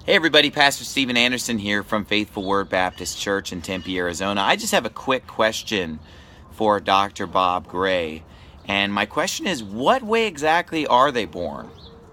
Hey everybody, Pastor Steven Anderson here from Faithful Word Baptist Church in Tempe, Arizona. I just have a quick question for Dr. Bob Gray. And my question is, what way exactly are they born?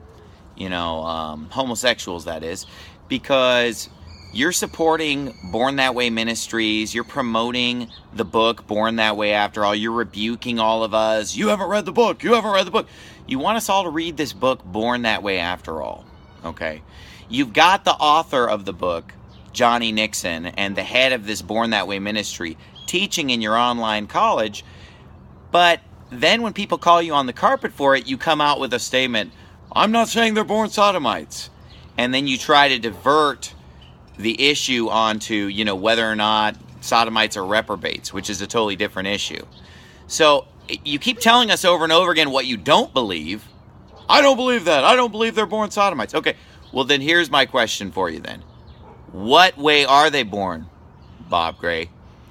Homosexuals, that is. Because you're supporting Born That Way Ministries. You're promoting the book, Born That Way After All. You're rebuking all of us. You haven't read the book. You haven't read the book. You want us all to read this book, Born That Way After All. Okay? You've got the author of the book, Johnny Nixon, and the head of this Born That Way ministry teaching in your online college. But then when people call you on the carpet for it, you come out with a statement, I'm not saying they're born sodomites. And then you try to divert the issue onto, whether or not sodomites are reprobates, which is a totally different issue. So you keep telling us over and over again what you don't believe. I don't believe that. I don't believe they're born sodomites. Okay. Well, then here's my question for you then. What way are they born, Bob Gray?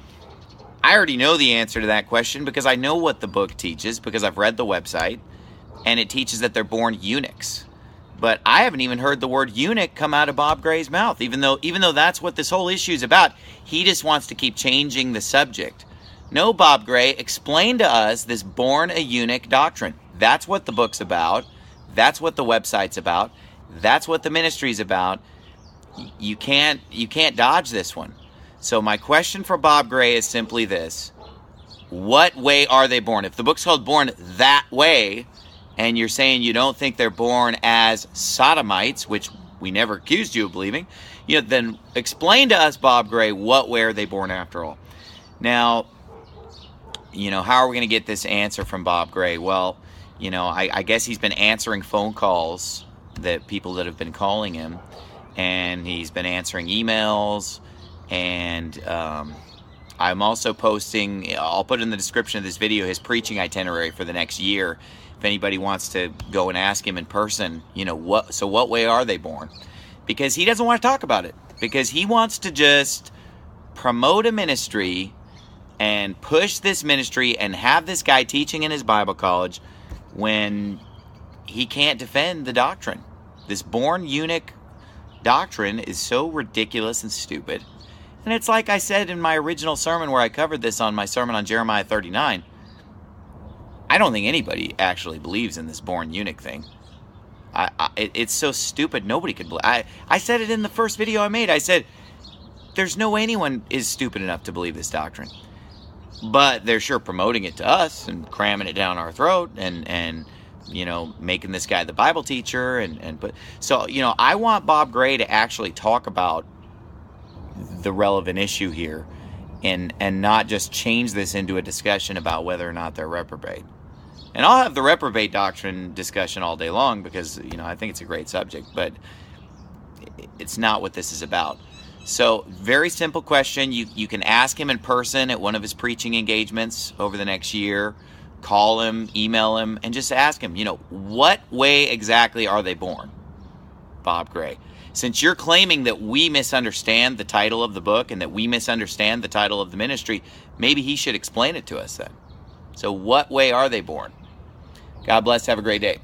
I already know the answer to that question because I know what the book teaches, because I've read the website, and it teaches that they're born eunuchs. But I haven't even heard the word eunuch come out of Bob Gray's mouth, even though that's what this whole issue is about. He just wants to keep changing the subject. No, Bob Gray, explain to us this born a eunuch doctrine. That's what the book's about. That's what the website's about. That's what the ministry's about. You can't dodge this one. So my question for Bob Gray is simply this. What way are they born? If the book's called Born That Way, and you're saying you don't think they're born as sodomites, which we never accused you of believing, then explain to us, Bob Gray, what way are they born after all? Now, how are we going to get this answer from Bob Gray? Well, I guess he's been answering phone calls that people that have been calling him, and he's been answering emails, and I'm also posting, I'll put in the description of this video, his preaching itinerary for the next year. If anybody wants to go and ask him in person, what way are they born? Because he doesn't want to talk about it, because he wants to just promote a ministry and push this ministry and have this guy teaching in his Bible college when he can't defend the doctrine. This born eunuch doctrine is so ridiculous and stupid. And it's like I said in my original sermon where I covered this on my sermon on Jeremiah 39. I don't think anybody actually believes in this born eunuch thing. It's so stupid, nobody could believe. I said it in the first video I made. I said, there's no way anyone is stupid enough to believe this doctrine. But they're sure promoting it to us and cramming it down our throat and making this guy the Bible teacher so I want Bob Gray to actually talk about the relevant issue here and not just change this into a discussion about whether or not they're reprobate. And I'll have the reprobate doctrine discussion all day long because I think it's a great subject, but it's not what this is about. So, very simple question. You can ask him in person at one of his preaching engagements over the next year. Call him, email him, and just ask him, what way exactly are they born, Bob Gray? Since you're claiming that we misunderstand the title of the book and that we misunderstand the title of the ministry, maybe he should explain it to us then. So what way are they born? God bless. Have a great day.